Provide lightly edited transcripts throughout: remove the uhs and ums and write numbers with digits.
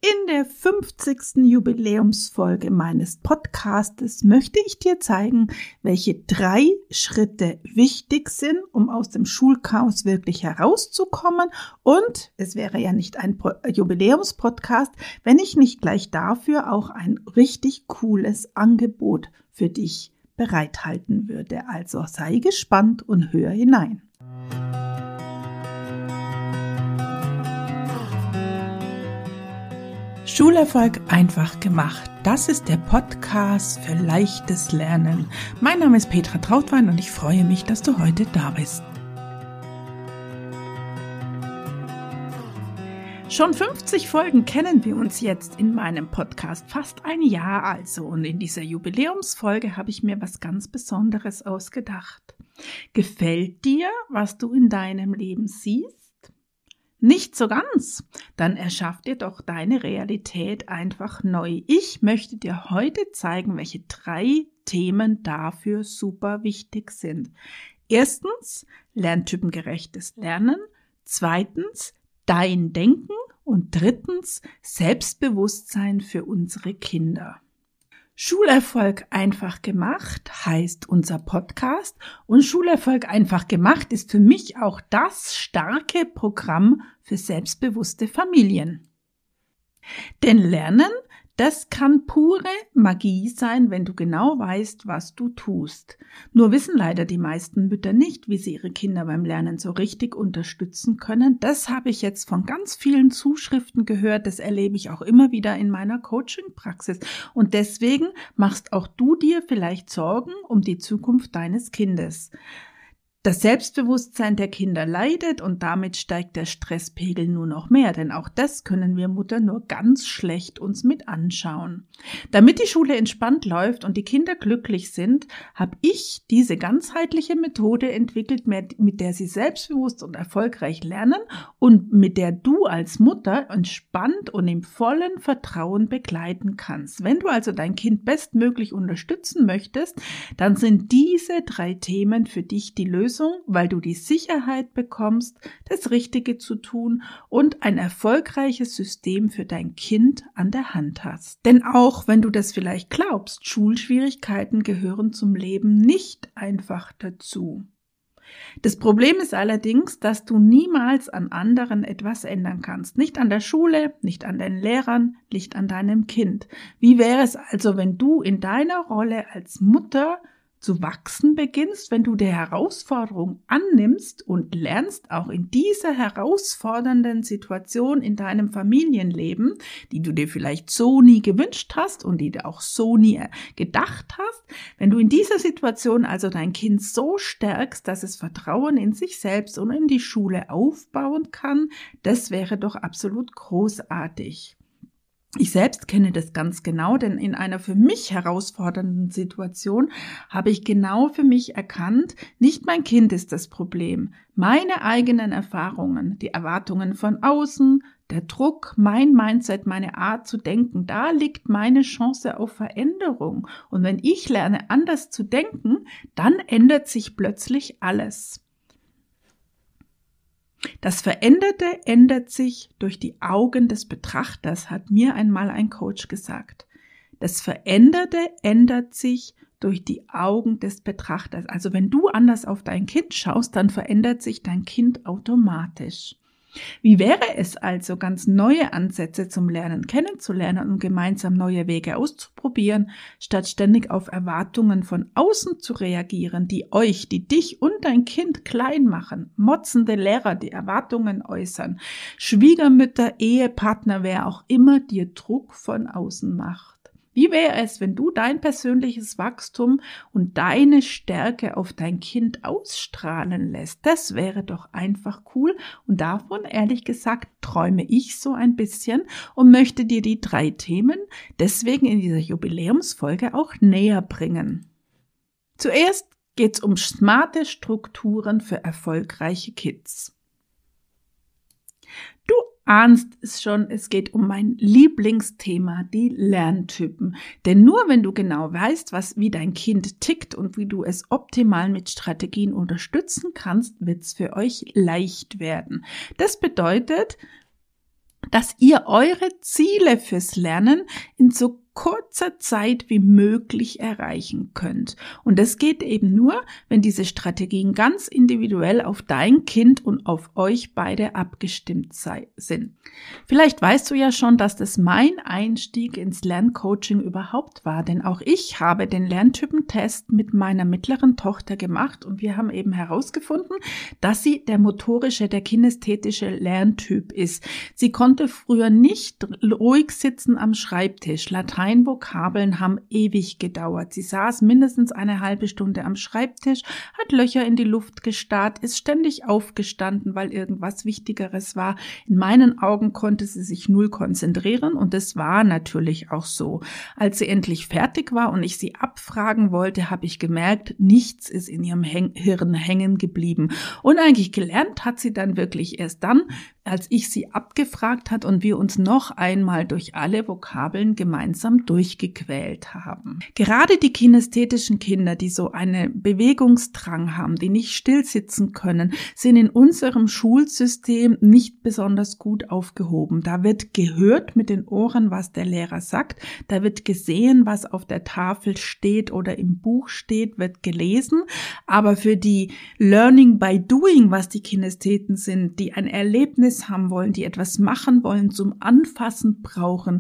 In der 50. Jubiläumsfolge meines Podcastes möchte ich dir zeigen, welche 3 Schritte wichtig sind, um aus dem Schulchaos wirklich herauszukommen. Und es wäre ja nicht ein Jubiläumspodcast, wenn ich nicht gleich dafür auch ein richtig cooles Angebot für dich bereithalten würde. Also sei gespannt und hör hinein. Schulerfolg einfach gemacht. Das ist der Podcast für leichtes Lernen. Mein Name ist Petra Trautwein und ich freue mich, dass du heute da bist. Schon 50 Folgen kennen wir uns jetzt in meinem Podcast, fast ein Jahr also. Und in dieser Jubiläumsfolge habe ich mir was ganz Besonderes ausgedacht. Gefällt dir, was du in deinem Leben siehst? Nicht so ganz, dann erschaff dir doch deine Realität einfach neu. Ich möchte dir heute zeigen, welche 3 Themen dafür super wichtig sind. Erstens, lerntypengerechtes Lernen. Zweitens, dein Denken. Und drittens, Selbstbewusstsein für unsere Kinder. Schulerfolg einfach gemacht heißt unser Podcast und Schulerfolg einfach gemacht ist für mich auch das starke Programm für selbstbewusste Familien. Denn Lernen, das kann pure Magie sein, wenn du genau weißt, was du tust. Nur wissen leider die meisten Mütter nicht, wie sie ihre Kinder beim Lernen so richtig unterstützen können. Das habe ich jetzt von ganz vielen Zuschriften gehört. Das erlebe ich auch immer wieder in meiner Coaching-Praxis. Und deswegen machst auch du dir vielleicht Sorgen um die Zukunft deines Kindes. Das Selbstbewusstsein der Kinder leidet und damit steigt der Stresspegel nur noch mehr, denn auch das können wir Mutter nur ganz schlecht uns mit anschauen. Damit die Schule entspannt läuft und die Kinder glücklich sind, habe ich diese ganzheitliche Methode entwickelt, mit der sie selbstbewusst und erfolgreich lernen und mit der du als Mutter entspannt und im vollen Vertrauen begleiten kannst. Wenn du also dein Kind bestmöglich unterstützen möchtest, dann sind diese 3 Themen für dich die Lösung, weil du die Sicherheit bekommst, das Richtige zu tun und ein erfolgreiches System für dein Kind an der Hand hast. Denn auch wenn du das vielleicht glaubst, Schulschwierigkeiten gehören zum Leben nicht einfach dazu. Das Problem ist allerdings, dass du niemals an anderen etwas ändern kannst. Nicht an der Schule, nicht an den Lehrern, nicht an deinem Kind. Wie wäre es also, wenn du in deiner Rolle als Mutter zu wachsen beginnst, wenn du die Herausforderung annimmst und lernst, auch in dieser herausfordernden Situation in deinem Familienleben, die du dir vielleicht so nie gewünscht hast und die du auch so nie gedacht hast, wenn du in dieser Situation also dein Kind so stärkst, dass es Vertrauen in sich selbst und in die Schule aufbauen kann, das wäre doch absolut großartig. Ich selbst kenne das ganz genau, denn in einer für mich herausfordernden Situation habe ich genau für mich erkannt, nicht mein Kind ist das Problem, meine eigenen Erfahrungen, die Erwartungen von außen, der Druck, mein Mindset, meine Art zu denken, da liegt meine Chance auf Veränderung. Und wenn ich lerne, anders zu denken, dann ändert sich plötzlich alles. Das Veränderte ändert sich durch die Augen des Betrachters, hat mir einmal ein Coach gesagt. Das Veränderte ändert sich durch die Augen des Betrachters. Also wenn du anders auf dein Kind schaust, dann verändert sich dein Kind automatisch. Wie wäre es also, ganz neue Ansätze zum Lernen kennenzulernen und gemeinsam neue Wege auszuprobieren, statt ständig auf Erwartungen von außen zu reagieren, die dich und dein Kind klein machen, motzende Lehrer, die Erwartungen äußern, Schwiegermütter, Ehepartner, wer auch immer dir Druck von außen macht. Wie wäre es, wenn du dein persönliches Wachstum und deine Stärke auf dein Kind ausstrahlen lässt? Das wäre doch einfach cool und davon, ehrlich gesagt, träume ich so ein bisschen und möchte dir die 3 Themen deswegen in dieser Jubiläumsfolge auch näher bringen. Zuerst geht es um smarte Strukturen für erfolgreiche Kids. Du ahnst es schon, es geht um mein Lieblingsthema, die Lerntypen. Denn nur wenn du genau weißt, wie dein Kind tickt und wie du es optimal mit Strategien unterstützen kannst, wird es für euch leicht werden. Das bedeutet, dass ihr eure Ziele fürs Lernen in so kurzer Zeit wie möglich erreichen könnt. Und das geht eben nur, wenn diese Strategien ganz individuell auf dein Kind und auf euch beide abgestimmt sind. Vielleicht weißt du ja schon, dass das mein Einstieg ins Lerncoaching überhaupt war, denn auch ich habe den Lerntypentest mit meiner mittleren Tochter gemacht und wir haben eben herausgefunden, dass sie der motorische, der kinästhetische Lerntyp ist. Sie konnte früher nicht ruhig sitzen am Schreibtisch. Vokabeln haben ewig gedauert. Sie saß mindestens eine halbe Stunde am Schreibtisch, hat Löcher in die Luft gestarrt, ist ständig aufgestanden, weil irgendwas Wichtigeres war. In meinen Augen konnte sie sich null konzentrieren und es war natürlich auch so. Als sie endlich fertig war und ich sie abfragen wollte, habe ich gemerkt, nichts ist in ihrem Hirn hängen geblieben. Und eigentlich gelernt hat sie dann wirklich erst dann, als ich sie abgefragt hat und wir uns noch einmal durch alle Vokabeln gemeinsam durchgequält haben. Gerade die kinästhetischen Kinder, die so einen Bewegungsdrang haben, die nicht still sitzen können, sind in unserem Schulsystem nicht besonders gut aufgehoben. Da wird gehört mit den Ohren, was der Lehrer sagt, da wird gesehen, was auf der Tafel steht oder im Buch steht, wird gelesen, aber für die Learning by Doing, was die Kinästheten sind, die ein Erlebnis haben wollen, die etwas machen wollen, zum Anfassen brauchen,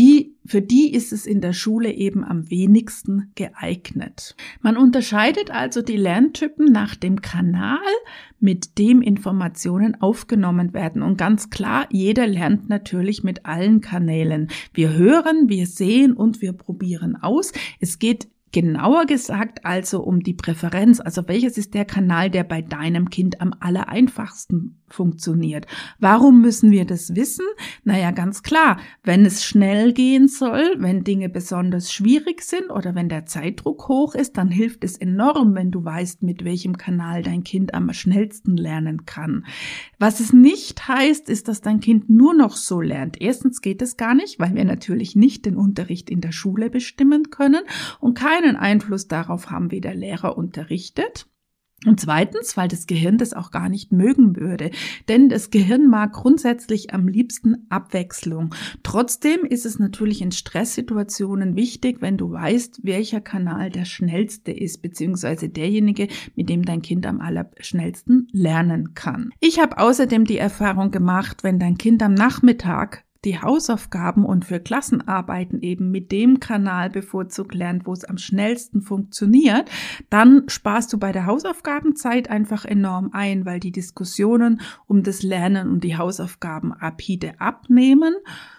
für die ist es in der Schule eben am wenigsten geeignet. Man unterscheidet also die Lerntypen nach dem Kanal, mit dem Informationen aufgenommen werden. Und ganz klar, jeder lernt natürlich mit allen Kanälen. Wir hören, wir sehen und wir probieren aus. Es geht genauer gesagt also um die Präferenz, also welches ist der Kanal, der bei deinem Kind am allereinfachsten funktioniert. Warum müssen wir das wissen? Naja, ganz klar, wenn es schnell gehen soll, wenn Dinge besonders schwierig sind oder wenn der Zeitdruck hoch ist, dann hilft es enorm, wenn du weißt, mit welchem Kanal dein Kind am schnellsten lernen kann. Was es nicht heißt, ist, dass dein Kind nur noch so lernt. Erstens geht es gar nicht, weil wir natürlich nicht den Unterricht in der Schule bestimmen können und keinen Einfluss darauf haben, wie der Lehrer unterrichtet. Und zweitens, weil das Gehirn das auch gar nicht mögen würde, denn das Gehirn mag grundsätzlich am liebsten Abwechslung. Trotzdem ist es natürlich in Stresssituationen wichtig, wenn du weißt, welcher Kanal der schnellste ist, beziehungsweise derjenige, mit dem dein Kind am allerschnellsten lernen kann. Ich habe außerdem die Erfahrung gemacht, wenn dein Kind am Nachmittag die Hausaufgaben und für Klassenarbeiten eben mit dem Kanal bevorzugt lernt, wo es am schnellsten funktioniert, dann sparst du bei der Hausaufgabenzeit einfach enorm ein, weil die Diskussionen um das Lernen und die Hausaufgaben rapide abnehmen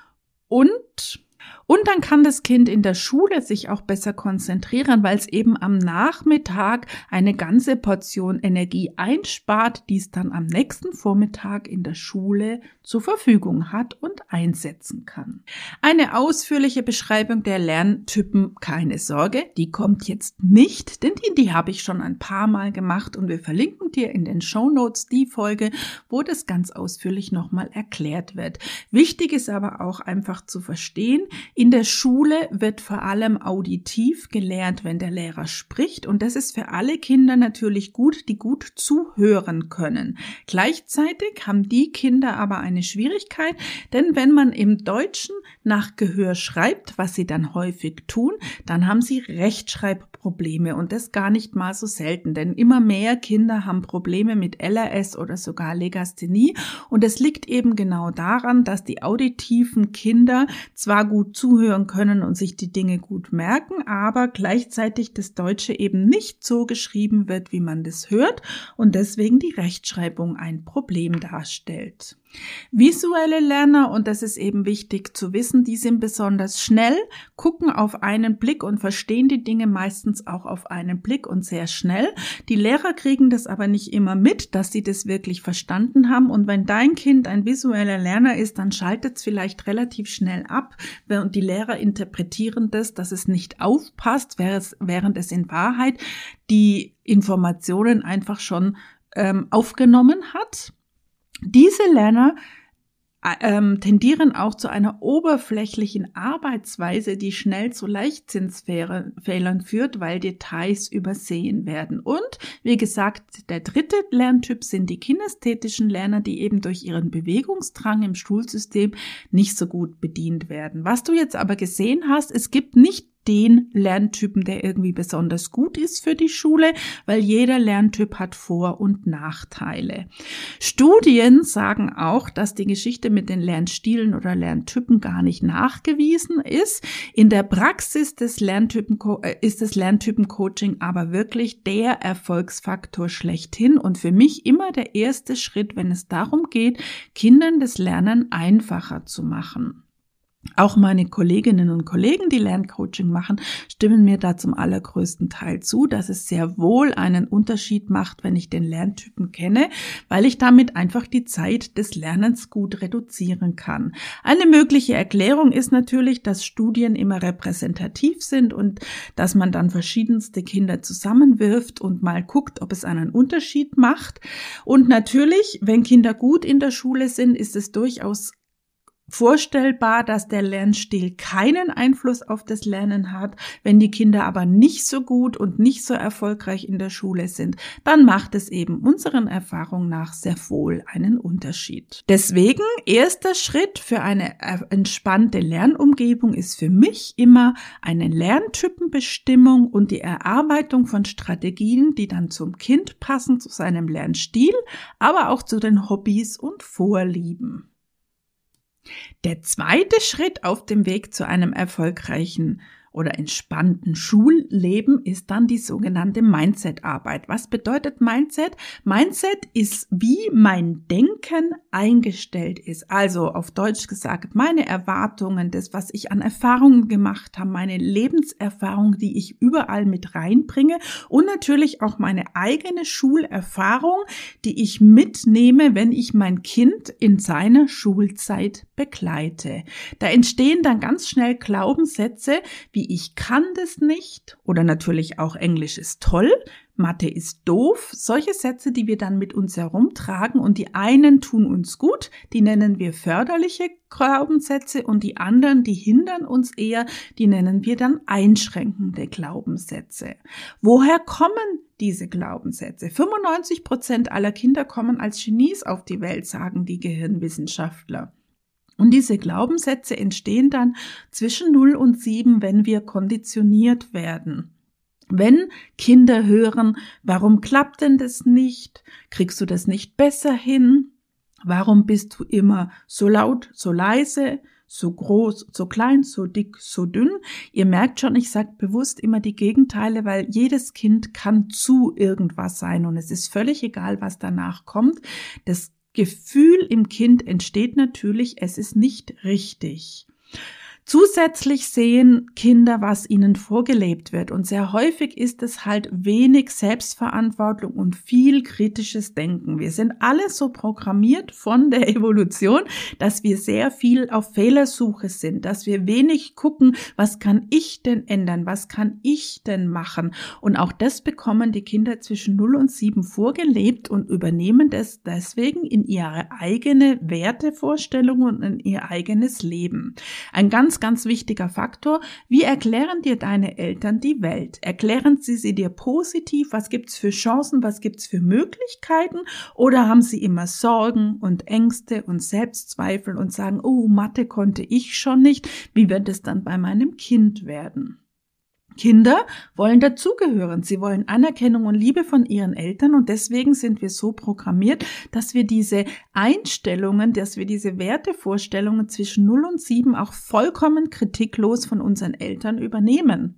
und dann kann das Kind in der Schule sich auch besser konzentrieren, weil es eben am Nachmittag eine ganze Portion Energie einspart, die es dann am nächsten Vormittag in der Schule zur Verfügung hat und einsetzen kann. Eine ausführliche Beschreibung der Lerntypen, keine Sorge, die kommt jetzt nicht, denn die habe ich schon ein paar Mal gemacht und wir verlinken dir in den Shownotes die Folge, wo das ganz ausführlich nochmal erklärt wird. Wichtig ist aber auch einfach zu verstehen, in der Schule wird vor allem auditiv gelernt, wenn der Lehrer spricht und das ist für alle Kinder natürlich gut, die gut zuhören können. Gleichzeitig haben die Kinder aber eine Schwierigkeit, denn wenn man im Deutschen nach Gehör schreibt, was sie dann häufig tun, dann haben sie Rechtschreibprobleme und das gar nicht mal so selten, denn immer mehr Kinder haben Probleme mit LRS oder sogar Legasthenie und es liegt eben genau daran, dass die auditiven Kinder zwar gut zuhören können und sich die Dinge gut merken, aber gleichzeitig das Deutsche eben nicht so geschrieben wird, wie man das hört und deswegen die Rechtschreibung ein Problem darstellt. Visuelle Lerner, und das ist eben wichtig zu wissen, die sind besonders schnell, gucken auf einen Blick und verstehen die Dinge meistens auch auf einen Blick und sehr schnell. Die Lehrer kriegen das aber nicht immer mit, dass sie das wirklich verstanden haben und wenn dein Kind ein visueller Lerner ist, dann schaltet es vielleicht relativ schnell ab und die Lehrer interpretieren das, dass es nicht aufpasst, während es in Wahrheit die Informationen einfach schon aufgenommen hat. Diese Lerner tendieren auch zu einer oberflächlichen Arbeitsweise, die schnell zu Leichtsinnsfehlern führt, weil Details übersehen werden. Und wie gesagt, der dritte Lerntyp sind die kinästhetischen Lerner, die eben durch ihren Bewegungsdrang im Schulsystem nicht so gut bedient werden. Was du jetzt aber gesehen hast, es gibt nicht den Lerntypen, der irgendwie besonders gut ist für die Schule, weil jeder Lerntyp hat Vor- und Nachteile. Studien sagen auch, dass die Geschichte mit den Lernstilen oder Lerntypen gar nicht nachgewiesen ist. In der Praxis ist das Lerntypencoaching aber wirklich der Erfolgsfaktor schlechthin und für mich immer der erste Schritt, wenn es darum geht, Kindern das Lernen einfacher zu machen. Auch meine Kolleginnen und Kollegen, die Lerncoaching machen, stimmen mir da zum allergrößten Teil zu, dass es sehr wohl einen Unterschied macht, wenn ich den Lerntypen kenne, weil ich damit einfach die Zeit des Lernens gut reduzieren kann. Eine mögliche Erklärung ist natürlich, dass Studien immer repräsentativ sind und dass man dann verschiedenste Kinder zusammenwirft und mal guckt, ob es einen Unterschied macht. Und natürlich, wenn Kinder gut in der Schule sind, ist es durchaus vorstellbar, dass der Lernstil keinen Einfluss auf das Lernen hat. Wenn die Kinder aber nicht so gut und nicht so erfolgreich in der Schule sind, dann macht es eben unseren Erfahrungen nach sehr wohl einen Unterschied. Deswegen, erster Schritt für eine entspannte Lernumgebung ist für mich immer eine Lerntypenbestimmung und die Erarbeitung von Strategien, die dann zum Kind passen, zu seinem Lernstil, aber auch zu den Hobbys und Vorlieben. Der zweite Schritt auf dem Weg zu einem erfolgreichen oder entspannten Schulleben ist dann die sogenannte Mindset-Arbeit. Was bedeutet Mindset? Mindset ist, wie mein Denken eingestellt ist. Also auf Deutsch gesagt, meine Erwartungen, das, was ich an Erfahrungen gemacht habe, meine Lebenserfahrung, die ich überall mit reinbringe und natürlich auch meine eigene Schulerfahrung, die ich mitnehme, wenn ich mein Kind in seiner Schulzeit begleite. Da entstehen dann ganz schnell Glaubenssätze, wie ich kann das nicht oder natürlich auch Englisch ist toll, Mathe ist doof. Solche Sätze, die wir dann mit uns herumtragen und die einen tun uns gut, die nennen wir förderliche Glaubenssätze und die anderen, die hindern uns eher, die nennen wir dann einschränkende Glaubenssätze. Woher kommen diese Glaubenssätze? 95% aller Kinder kommen als Genies auf die Welt, sagen die Gehirnwissenschaftler. Und diese Glaubenssätze entstehen dann zwischen 0 und 7, wenn wir konditioniert werden. Wenn Kinder hören, warum klappt denn das nicht? Kriegst du das nicht besser hin? Warum bist du immer so laut, so leise, so groß, so klein, so dick, so dünn? Ihr merkt schon, ich sage bewusst immer die Gegenteile, weil jedes Kind kann zu irgendwas sein und es ist völlig egal, was danach kommt. Das Gefühl im Kind entsteht natürlich, es ist nicht richtig. Zusätzlich sehen Kinder, was ihnen vorgelebt wird und sehr häufig ist es halt wenig Selbstverantwortung und viel kritisches Denken. Wir sind alle so programmiert von der Evolution, dass wir sehr viel auf Fehlersuche sind, dass wir wenig gucken, was kann ich denn ändern, was kann ich denn machen, und auch das bekommen die Kinder zwischen 0 und 7 vorgelebt und übernehmen das deswegen in ihre eigene Wertevorstellung und in ihr eigenes Leben. Ein ganz wichtiger Faktor. Wie erklären dir deine Eltern die Welt? Erklären sie dir positiv? Was gibt's für Chancen? Was gibt's für Möglichkeiten? Oder haben sie immer Sorgen und Ängste und Selbstzweifel und sagen, oh, Mathe konnte ich schon nicht. Wie wird es dann bei meinem Kind werden? Kinder wollen dazugehören. Sie wollen Anerkennung und Liebe von ihren Eltern und deswegen sind wir so programmiert, dass wir diese Einstellungen, dass wir diese Wertevorstellungen zwischen 0 und 7 auch vollkommen kritiklos von unseren Eltern übernehmen.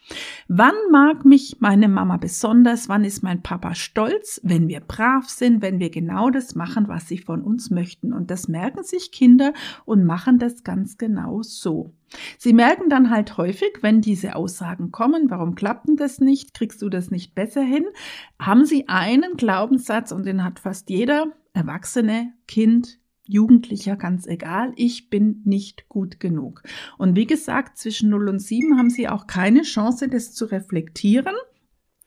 Wann mag mich meine Mama besonders? Wann ist mein Papa stolz? Wenn wir brav sind, wenn wir genau das machen, was sie von uns möchten. Und das merken sich Kinder und machen das ganz genau so. Sie merken dann halt häufig, wenn diese Aussagen kommen, warum klappt denn das nicht? Kriegst du das nicht besser hin? Haben sie einen Glaubenssatz und den hat fast jeder Erwachsene, Kind, Jugendlicher, ganz egal, ich bin nicht gut genug. Und wie gesagt, zwischen 0 und 7 haben sie auch keine Chance, das zu reflektieren.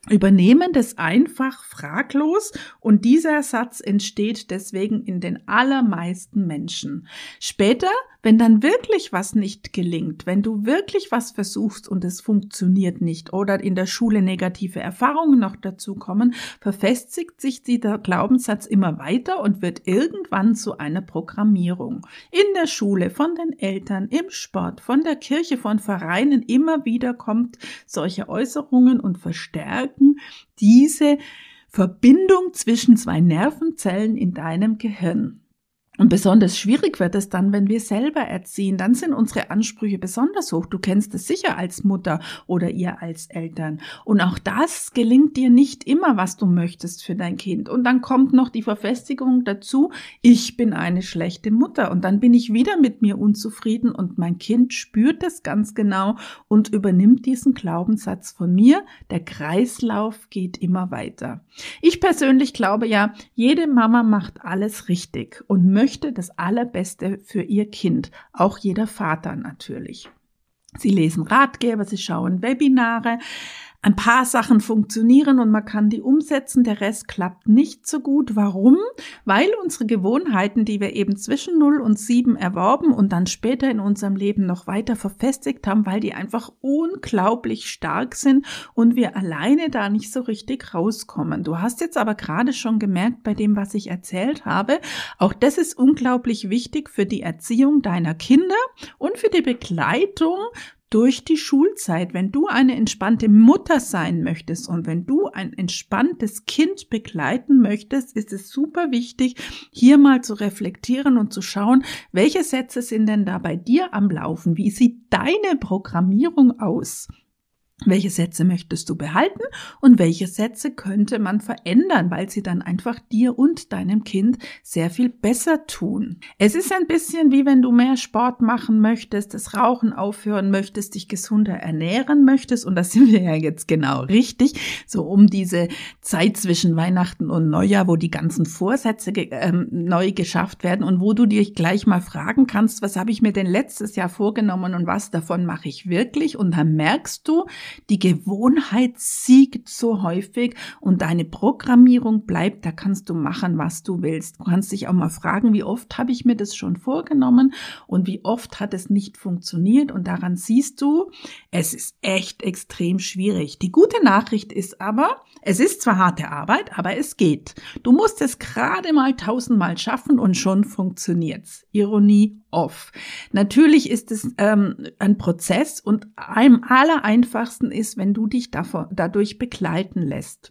übernehmen das einfach fraglos und dieser Satz entsteht deswegen in den allermeisten Menschen. Später, wenn dann wirklich was nicht gelingt, wenn du wirklich was versuchst und es funktioniert nicht oder in der Schule negative Erfahrungen noch dazu kommen, verfestigt sich dieser Glaubenssatz immer weiter und wird irgendwann zu einer Programmierung. In der Schule, von den Eltern, im Sport, von der Kirche, von Vereinen, immer wieder kommt solche Äußerungen und verstärken diese Verbindung zwischen zwei Nervenzellen in deinem Gehirn. Und besonders schwierig wird es dann, wenn wir selber erziehen. Dann sind unsere Ansprüche besonders hoch. Du kennst es sicher als Mutter oder ihr als Eltern. Und auch das gelingt dir nicht immer, was du möchtest für dein Kind. Und dann kommt noch die Verfestigung dazu, ich bin eine schlechte Mutter. Und dann bin ich wieder mit mir unzufrieden und mein Kind spürt es ganz genau und übernimmt diesen Glaubenssatz von mir. Der Kreislauf geht immer weiter. Ich persönlich glaube ja, jede Mama macht alles richtig und möchte das Allerbeste für ihr Kind, auch jeder Vater natürlich. Sie lesen Ratgeber, sie schauen Webinare, ein paar Sachen funktionieren und man kann die umsetzen, der Rest klappt nicht so gut. Warum? Weil unsere Gewohnheiten, die wir eben zwischen 0 und 7 erworben und dann später in unserem Leben noch weiter verfestigt haben, weil die einfach unglaublich stark sind und wir alleine da nicht so richtig rauskommen. Du hast jetzt aber gerade schon gemerkt bei dem, was ich erzählt habe, auch das ist unglaublich wichtig für die Erziehung deiner Kinder und für die Begleitung durch die Schulzeit. Wenn du eine entspannte Mutter sein möchtest und wenn du ein entspanntes Kind begleiten möchtest, ist es super wichtig, hier mal zu reflektieren und zu schauen, welche Sätze sind denn da bei dir am Laufen? Wie sieht deine Programmierung aus? Welche Sätze möchtest du behalten und welche Sätze könnte man verändern, weil sie dann einfach dir und deinem Kind sehr viel besser tun. Es ist ein bisschen wie wenn du mehr Sport machen möchtest, das Rauchen aufhören möchtest, dich gesunder ernähren möchtest und das sind wir ja jetzt genau richtig, so um diese Zeit zwischen Weihnachten und Neujahr, wo die ganzen Vorsätze neu geschafft werden und wo du dich gleich mal fragen kannst, was habe ich mir denn letztes Jahr vorgenommen und was davon mache ich wirklich und dann merkst du, die Gewohnheit siegt so häufig und deine Programmierung bleibt, da kannst du machen, was du willst. Du kannst dich auch mal fragen, wie oft habe ich mir das schon vorgenommen und wie oft hat es nicht funktioniert und daran siehst du, es ist echt extrem schwierig. Die gute Nachricht ist aber, es ist zwar harte Arbeit, aber es geht. Du musst es gerade mal 1000-mal schaffen und schon funktioniert's. Ironie off. Natürlich ist es ein Prozess und am allereinfachsten ist, wenn du dich dadurch begleiten lässt.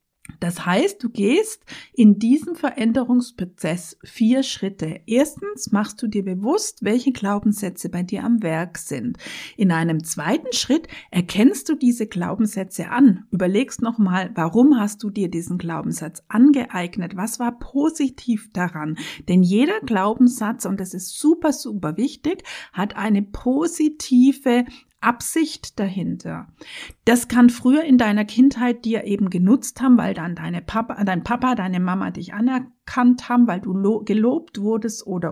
Das heißt, du gehst in diesem Veränderungsprozess 4 Schritte. Erstens machst du dir bewusst, welche Glaubenssätze bei dir am Werk sind. In einem zweiten Schritt erkennst du diese Glaubenssätze an. Überlegst nochmal, warum hast du dir diesen Glaubenssatz angeeignet? Was war positiv daran? Denn jeder Glaubenssatz, und das ist super, super wichtig, hat eine positive Absicht dahinter. Das kann früher in deiner Kindheit dir eben genutzt haben, weil dann dein Papa, deine Mama dich anerkannt haben, weil du gelobt wurdest oder.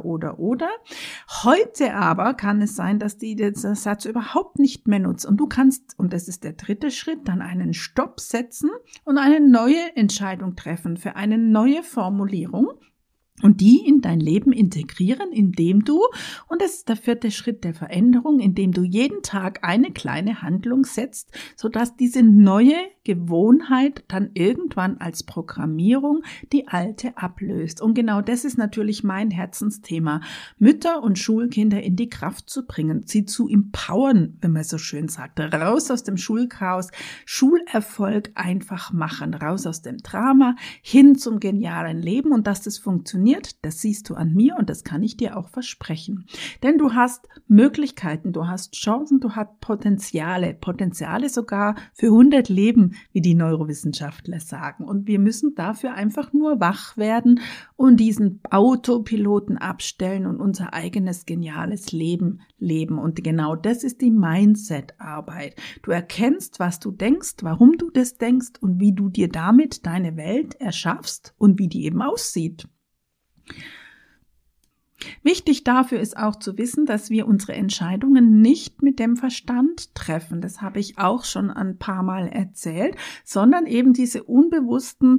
Heute aber kann es sein, dass die diesen Satz überhaupt nicht mehr nutzt und du kannst, und das ist der dritte Schritt, dann einen Stopp setzen und eine neue Entscheidung treffen für eine neue Formulierung. Und die in dein Leben integrieren, indem du, und das ist der 4. Schritt der Veränderung, indem du jeden Tag eine kleine Handlung setzt, sodass diese neue Gewohnheit dann irgendwann als Programmierung die alte ablöst. Und genau das ist natürlich mein Herzensthema, Mütter und Schulkinder in die Kraft zu bringen, sie zu empowern, wenn man so schön sagt, raus aus dem Schulchaos, Schulerfolg einfach machen, raus aus dem Drama, hin zum genialen Leben und dass das funktioniert, das siehst du an mir und das kann ich dir auch versprechen. Denn du hast Möglichkeiten, du hast Chancen, du hast Potenziale sogar für 100 Leben, wie die Neurowissenschaftler sagen. Und wir müssen dafür einfach nur wach werden und diesen Autopiloten abstellen und unser eigenes geniales Leben leben. Und genau das ist die Mindset-Arbeit. Du erkennst, was du denkst, warum du das denkst und wie du dir damit deine Welt erschaffst und wie die eben aussieht. Wichtig dafür ist auch zu wissen, dass wir unsere Entscheidungen nicht mit dem Verstand treffen. Das habe ich auch schon ein paar Mal erzählt, sondern eben diese unbewussten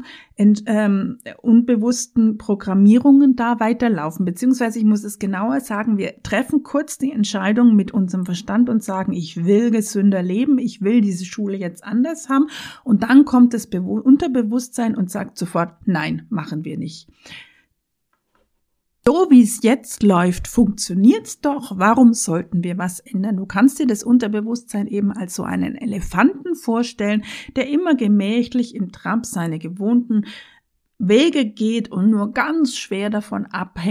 Programmierungen da weiterlaufen. Beziehungsweise ich muss es genauer sagen, wir treffen kurz die Entscheidung mit unserem Verstand und sagen, ich will gesünder leben, ich will diese Schule jetzt anders haben. Und dann kommt das Unterbewusstsein und sagt sofort, nein, machen wir nicht. So wie es jetzt läuft, funktioniert's doch. Warum sollten wir was ändern? Du kannst dir das Unterbewusstsein eben als so einen Elefanten vorstellen, der immer gemächlich im Trab seine gewohnten Wege geht und nur ganz schwer davon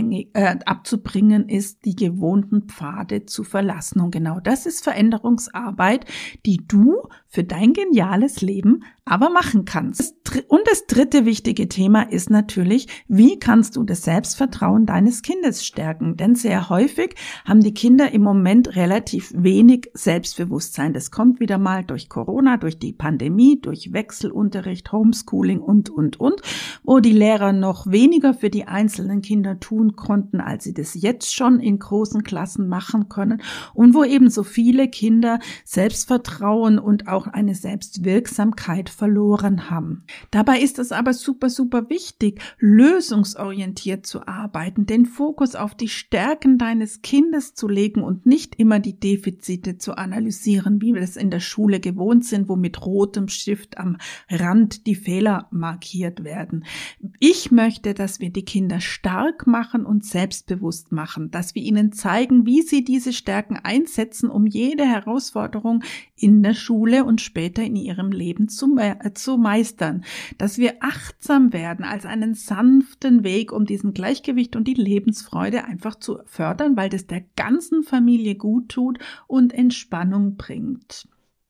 abzubringen ist, die gewohnten Pfade zu verlassen. Und genau das ist Veränderungsarbeit, die du für dein geniales Leben aber machen kannst. Und das dritte wichtige Thema ist natürlich, wie kannst du das Selbstvertrauen deines Kindes stärken? Denn sehr häufig haben die Kinder im Moment relativ wenig Selbstbewusstsein. Das kommt wieder mal durch Corona, durch die Pandemie, durch Wechselunterricht, Homeschooling und, wo die Lehrer noch weniger für die einzelnen Kinder tun konnten, als sie das jetzt schon in großen Klassen machen können und wo eben so viele Kinder Selbstvertrauen und auch eine Selbstwirksamkeit verloren haben. Dabei ist es aber super, super wichtig, lösungsorientiert zu arbeiten, den Fokus auf die Stärken deines Kindes zu legen und nicht immer die Defizite zu analysieren, wie wir es in der Schule gewohnt sind, wo mit rotem Stift am Rand die Fehler markiert werden. Ich möchte, dass wir die Kinder stark machen und selbstbewusst machen, dass wir ihnen zeigen, wie sie diese Stärken einsetzen, um jede Herausforderung in der Schule und später in ihrem Leben zu meistern, dass wir achtsam werden als einen sanften Weg, um diesen Gleichgewicht und die Lebensfreude einfach zu fördern, weil das der ganzen Familie gut tut und Entspannung bringt.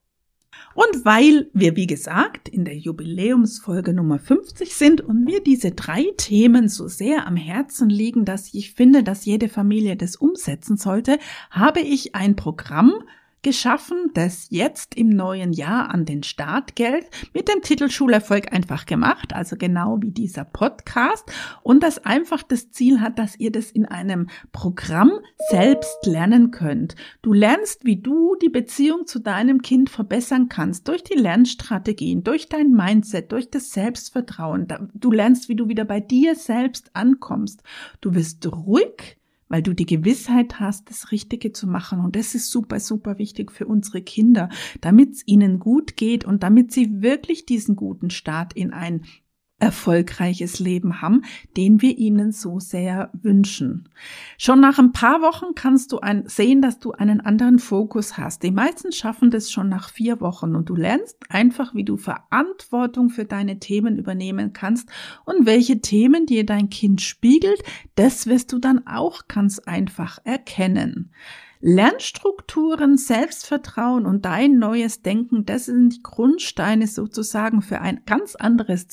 Und weil wir, wie gesagt, in der Jubiläumsfolge Nummer 50 sind und wir diese 3 Themen so sehr am Herzen liegen, dass ich finde, dass jede Familie das umsetzen sollte, habe ich ein Programm geschaffen, das jetzt im neuen Jahr an den Start geht, mit dem Titel Schulerfolg einfach gemacht, also genau wie dieser Podcast, und das einfach das Ziel hat, dass ihr das in einem Programm selbst lernen könnt. Du lernst, wie du die Beziehung zu deinem Kind verbessern kannst, durch die Lernstrategien, durch dein Mindset, durch das Selbstvertrauen. Du lernst, wie du wieder bei dir selbst ankommst. Du wirst ruhig, weil du die Gewissheit hast, das Richtige zu machen. Und das ist super, super wichtig für unsere Kinder, damit es ihnen gut geht und damit sie wirklich diesen guten Start in ein erfolgreiches Leben haben, den wir ihnen so sehr wünschen. Schon nach ein paar Wochen kannst du sehen, dass du einen anderen Fokus hast. Die meisten schaffen das schon nach 4 Wochen und du lernst einfach, wie du Verantwortung für deine Themen übernehmen kannst und welche Themen dir dein Kind spiegelt, das wirst du dann auch ganz einfach erkennen. Lernstrukturen, Selbstvertrauen und dein neues Denken, das sind die Grundsteine sozusagen für ein ganz anderes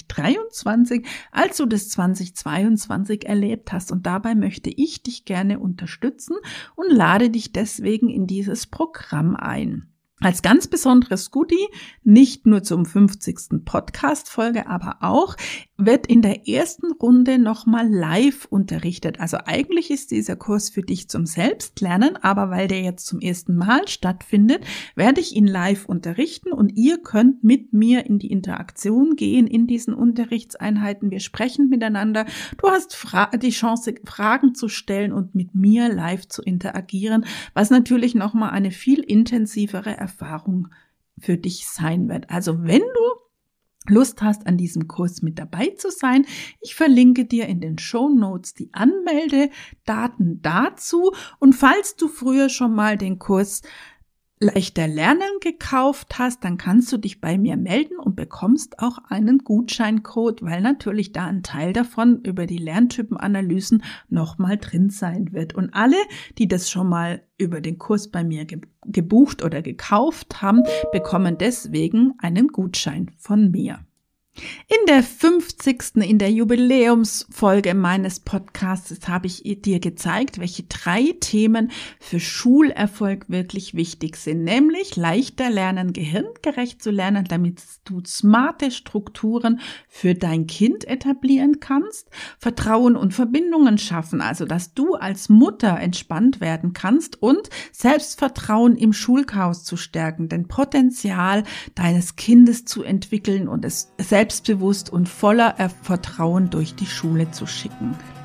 2023, als du das 2022 erlebt hast. Und dabei möchte ich dich gerne unterstützen und lade dich deswegen in dieses Programm ein. Als ganz besonderes Goodie, nicht nur zum 50. Podcast-Folge, aber auch, wird in der ersten Runde nochmal live unterrichtet. Also eigentlich ist dieser Kurs für dich zum Selbstlernen, aber weil der jetzt zum ersten Mal stattfindet, werde ich ihn live unterrichten und ihr könnt mit mir in die Interaktion gehen in diesen Unterrichtseinheiten. Wir sprechen miteinander. Du hast die Chance, Fragen zu stellen und mit mir live zu interagieren, was natürlich nochmal eine viel intensivere Erfahrung für dich sein wird. Also wenn du Lust hast, an diesem Kurs mit dabei zu sein, ich verlinke dir in den Shownotes die Anmeldedaten dazu. Und falls du früher schon mal den Kurs Leichter Lernen gekauft hast, dann kannst du dich bei mir melden und bekommst auch einen Gutscheincode, weil natürlich da ein Teil davon über die Lerntypenanalysen nochmal drin sein wird. Und alle, die das schon mal über den Kurs bei mir gebucht oder gekauft haben, bekommen deswegen einen Gutschein von mir. In der 50. in der Jubiläumsfolge meines Podcasts habe ich dir gezeigt, welche 3 Themen für Schulerfolg wirklich wichtig sind, nämlich leichter lernen, gehirngerecht zu lernen, damit du smarte Strukturen für dein Kind etablieren kannst, Vertrauen und Verbindungen schaffen, also dass du als Mutter entspannt werden kannst und Selbstvertrauen im Schulchaos zu stärken, den Potenzial deines Kindes zu entwickeln und es selbstbewusst und voller Vertrauen durch die Schule zu schicken.